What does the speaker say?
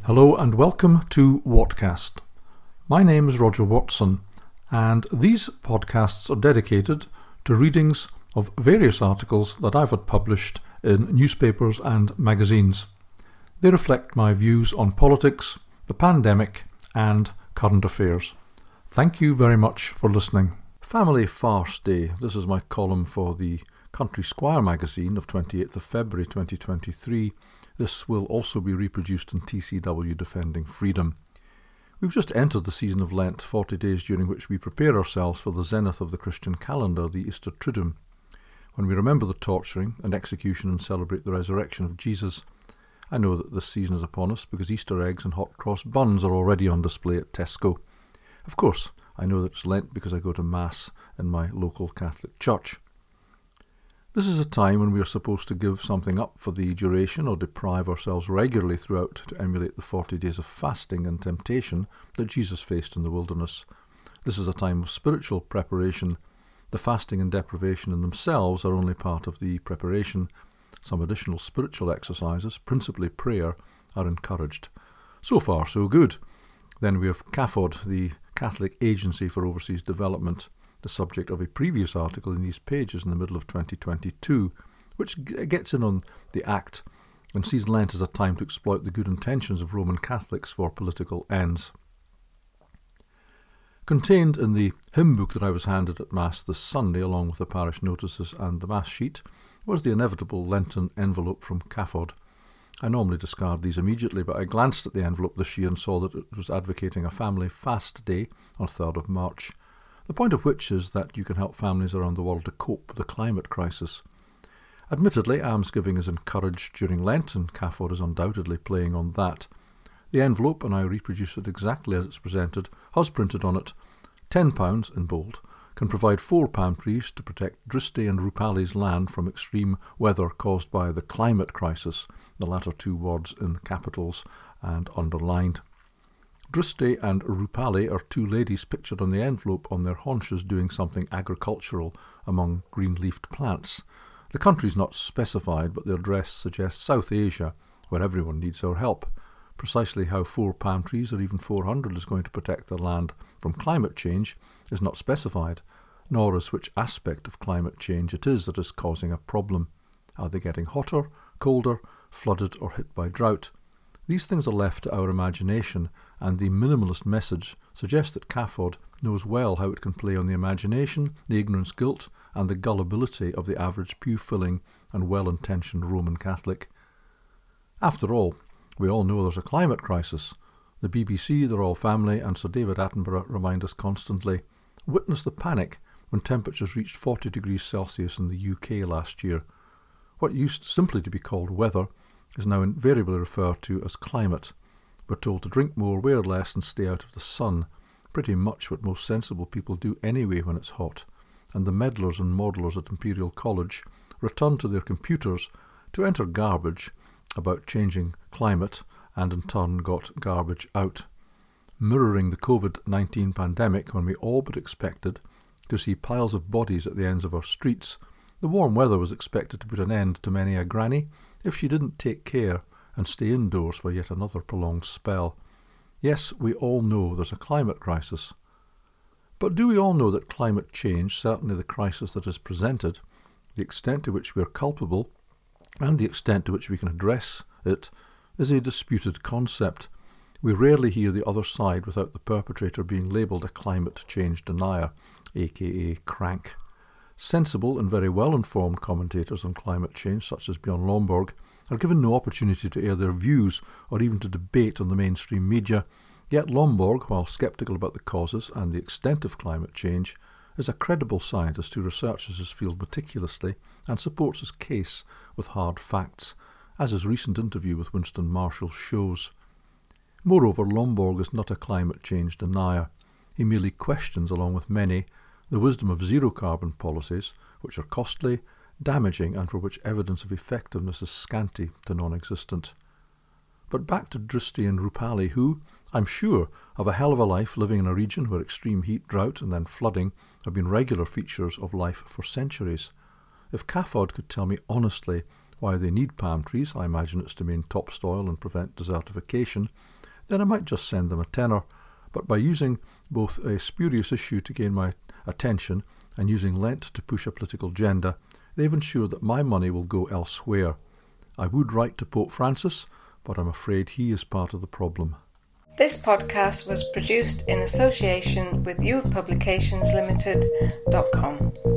Hello and welcome to Whatcast. My name is Roger Watson, and these podcasts are dedicated to readings of various articles that I've had published in newspapers and magazines. They reflect my views on politics, the pandemic, and current affairs. Thank you very much for listening. Family Farce Day. This is my column for the Country Squire magazine of 28th of February 2023. This will also be reproduced in TCW Defending Freedom. We've just entered the season of Lent, 40 days during which we prepare ourselves for the zenith of the Christian calendar, the Easter Triduum, when we remember the torturing and execution and celebrate the resurrection of Jesus. I know that this season is upon us because Easter eggs and hot cross buns are already on display at Tesco. Of course, I know that it's Lent because I go to Mass in my local Catholic church. This is a time when we are supposed to give something up for the duration or deprive ourselves regularly throughout to emulate the 40 days of fasting and temptation that Jesus faced in the wilderness. This is a time of spiritual preparation. The fasting and deprivation in themselves are only part of the preparation. Some additional spiritual exercises, principally prayer, are encouraged. So far, so good. Then we have CAFOD, the Catholic Agency for Overseas Development, the subject of a previous article in these pages in the middle of 2022, which gets in on the act and sees Lent as a time to exploit the good intentions of Roman Catholics for political ends. Contained in the hymn book that I was handed at Mass this Sunday, along with the parish notices and the Mass sheet, was the inevitable Lenten envelope from CAFOD. I normally discard these immediately, but I glanced at the envelope this year and saw that it was advocating a family fast day on 3rd of March. The point of which is that you can help families around the world to cope with the climate crisis. Admittedly, almsgiving is encouraged during Lent, and CAFOD is undoubtedly playing on that. The envelope, and I reproduce it exactly as it's presented, has printed on it £10 in bold, can provide 4 palm trees to protect Driste and Rupali's land from extreme weather caused by the climate crisis, the latter 2 words in capitals and underlined. Driste and Rupali are 2 ladies pictured on the envelope on their haunches doing something agricultural among green-leafed plants. The country's not specified, but their dress suggests South Asia, where everyone needs our help. Precisely how 4 palm trees or even 400 is going to protect the land from climate change is not specified, nor is which aspect of climate change it is that is causing a problem. Are they getting hotter, colder, flooded or hit by drought? These things are left to our imagination, and the minimalist message suggests that CAFOD knows well how it can play on the imagination, the ignorance guilt, and the gullibility of the average pew-filling and well-intentioned Roman Catholic. After all, we all know there's a climate crisis. The BBC, the Royal Family, and Sir David Attenborough remind us constantly. Witness the panic when temperatures reached 40 degrees Celsius in the UK last year. What used simply to be called weather is now invariably referred to as climate. We're told to drink more, wear less and stay out of the sun, pretty much what most sensible people do anyway when it's hot, and the meddlers and modelers at Imperial College return to their computers to enter garbage about changing climate and in turn got garbage out. Mirroring the COVID-19 pandemic, when we all but expected to see piles of bodies at the ends of our streets, the warm weather was expected to put an end to many a granny if she didn't take care and stay indoors for yet another prolonged spell. Yes, we all know there's a climate crisis. But do we all know that climate change, certainly the crisis that is presented, the extent to which we are culpable, and the extent to which we can address it, is a disputed concept? We rarely hear the other side without the perpetrator being labelled a climate change denier, aka crank. Sensible and very well-informed commentators on climate change, such as Bjorn Lomborg, are given no opportunity to air their views or even to debate on the mainstream media, yet Lomborg, while sceptical about the causes and the extent of climate change, is a credible scientist who researches his field meticulously and supports his case with hard facts, as his recent interview with Winston Marshall shows. Moreover, Lomborg is not a climate change denier. He merely questions, along with many, the wisdom of zero-carbon policies, which are costly, damaging, and for which evidence of effectiveness is scanty to non-existent. But back to Driste and Rupali, who, I'm sure, have a hell of a life living in a region where extreme heat, drought, and then flooding have been regular features of life for centuries. If CAFOD could tell me honestly why they need palm trees, I imagine it's to main topsoil and prevent desertification, then I might just send them a tenner. But by using both a spurious issue to gain my attention and using Lent to push a political agenda, they've ensured that my money will go elsewhere. I would write to Pope Francis, but I'm afraid he is part of the problem. This podcast was produced in association with youthpublicationslimited.com.